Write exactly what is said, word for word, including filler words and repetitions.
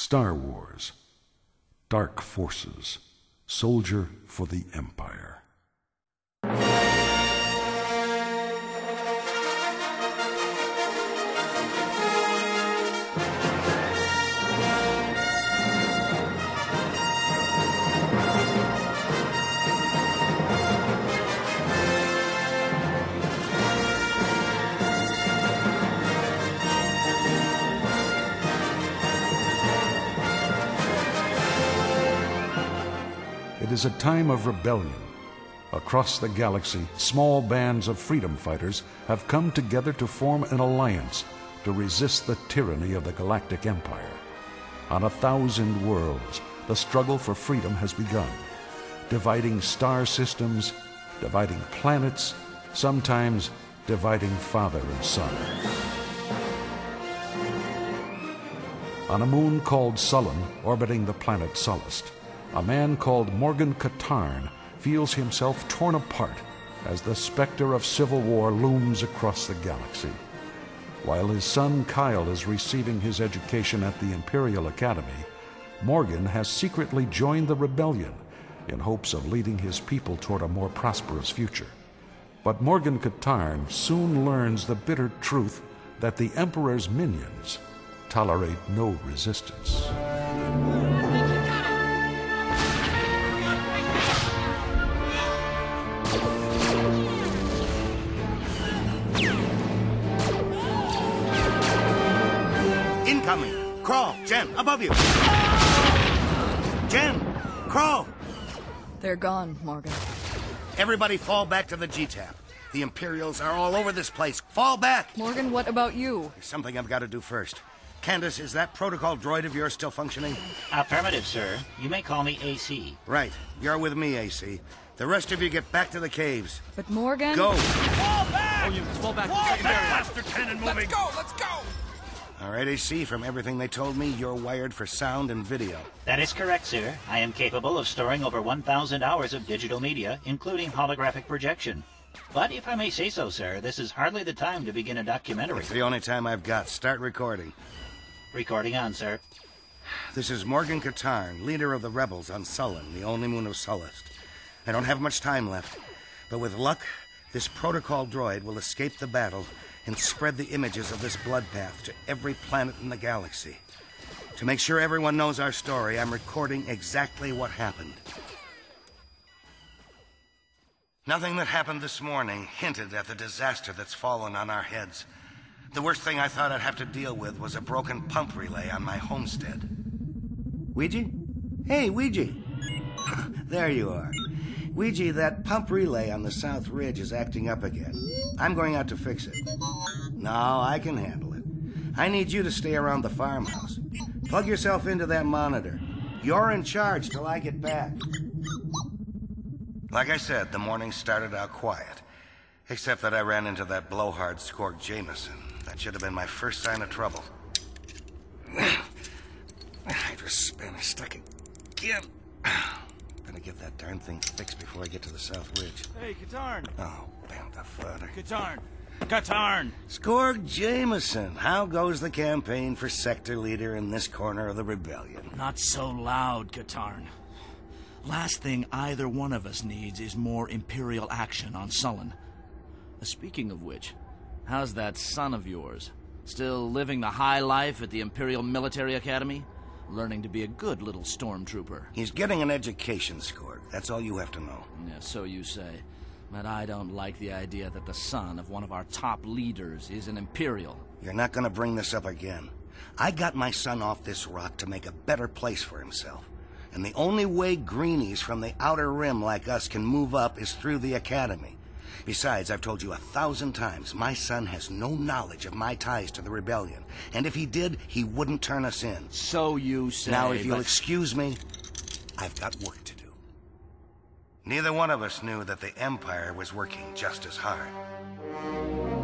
Star Wars. Dark Forces. Soldier for the Empire. It is a time of rebellion. Across the galaxy, small bands of freedom fighters have come together to form an alliance to resist the tyranny of the Galactic Empire. On a thousand worlds, the struggle for freedom has begun, dividing star systems, dividing planets, sometimes dividing father and son. On a moon called Sullen, orbiting the planet Sullust, a man called Morgan Katarn feels himself torn apart as the specter of civil war looms across the galaxy. While his son Kyle is receiving his education at the Imperial Academy, Morgan has secretly joined the rebellion in hopes of leading his people toward a more prosperous future. But Morgan Katarn soon learns the bitter truth that the Emperor's minions tolerate no resistance. Incoming! Crawl! Jen, above you! Jen! Crawl! They're gone, Morgan. Everybody fall back to the G TAP. The Imperials are all over this place. Fall back! Morgan, what about you? There's something I've got to do first. Candace, is that protocol droid of yours still functioning? Affirmative, sir. You may call me A C. Right. You're with me, A C. The rest of you get back to the caves. But Morgan... Go! Fall back! Oh, you fall back Fall to secondary. back! Faster cannon moving. Let's go, let's go! All right, A C, from everything they told me, you're wired for sound and video. That is correct, sir. I am capable of storing over one thousand hours of digital media, including holographic projection. But if I may say so, sir, this is hardly the time to begin a documentary. It's the only time I've got. Start recording. Recording on, sir. This is Morgan Katarn, leader of the rebels on Sullen, the only moon of Sullust. I don't have much time left, but with luck, this protocol droid will escape the battle and spread the images of this bloodbath to every planet in the galaxy. To make sure everyone knows our story, I'm recording exactly what happened. Nothing that happened this morning hinted at the disaster that's fallen on our heads. The worst thing I thought I'd have to deal with was a broken pump relay on my homestead. Ouija? Hey, Ouija! There you are. Ouija, that pump relay on the South Ridge is acting up again. I'm going out to fix it. No, I can handle it. I need you to stay around the farmhouse. Plug yourself into that monitor. You're in charge till I get back. Like I said, the morning started out quiet. Except that I ran into that blowhard Skorg Jameson. That should have been my first sign of trouble. Hydra spanner stuck again. Better get that darn thing fixed before I get to the South Ridge. Hey, Katarn. Oh, banta fodder. Katarn. Katarn. Skorg Jameson, how goes the campaign for sector leader in this corner of the rebellion? Not so loud, Katarn. Last thing either one of us needs is more Imperial action on Sullen. Speaking of which, how's that son of yours? Still living the high life at the Imperial Military Academy? Learning to be a good little stormtrooper. He's getting an education, Skorg. That's all you have to know. Yeah, so you say. But I don't like the idea that the son of one of our top leaders is an Imperial. You're not going to bring this up again. I got my son off this rock to make a better place for himself. And the only way greenies from the Outer Rim like us can move up is through the Academy. Besides, I've told you a thousand times, my son has no knowledge of my ties to the rebellion. And if he did, he wouldn't turn us in. So you say. Now, if you'll but... excuse me, I've got work to do. Neither one of us knew that the Empire was working just as hard.